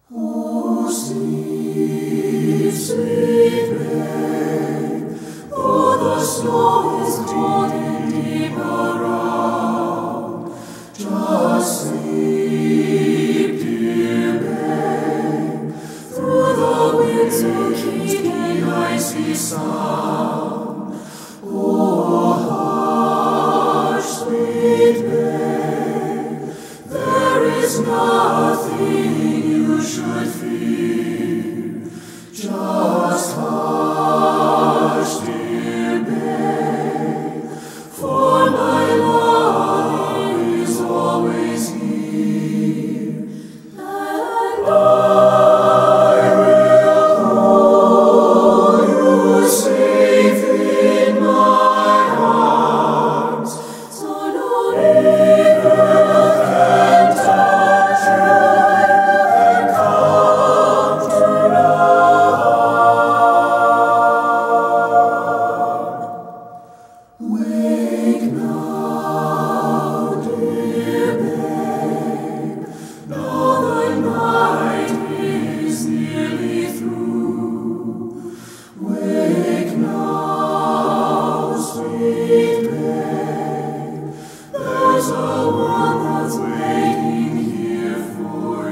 Oh, sleep, sleep, babe, though the snow is cold and deep around. Just sleep, dear babe, through the winds of keen and icy sound. Oh, hush, sweet babe, there is nothing you should fear. Just hush, dear babe, for my love is always here, and I will hold you safe in my arms, so no evil can touch you. Wake now, dear babe, now the night is nearly through. Wake now, sweet babe, there's a world that's waiting here for you.